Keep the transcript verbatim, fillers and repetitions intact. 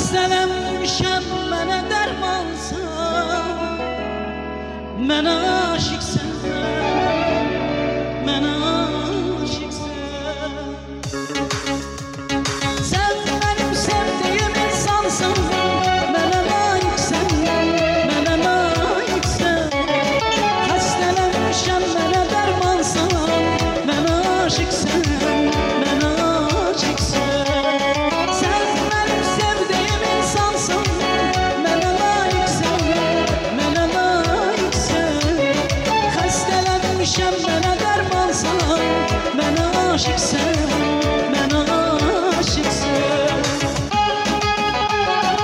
Xəstələnmişəm, mənə dərmansan, mənə aşiqsən, mənə aşiqsən. Sən mənim sevdiyim insansan, mənə layiqsən, mənə layiqsən. Xəstələnmişəm, mənə dərmansan, mənə aşiqsən, mənə aşiqsən. Sən mənim sevdiyim insansan, mənə layiqsən, mənə layiqsən. Xəstələnmişəm, mənə dərmansan, mənə aşiqsən.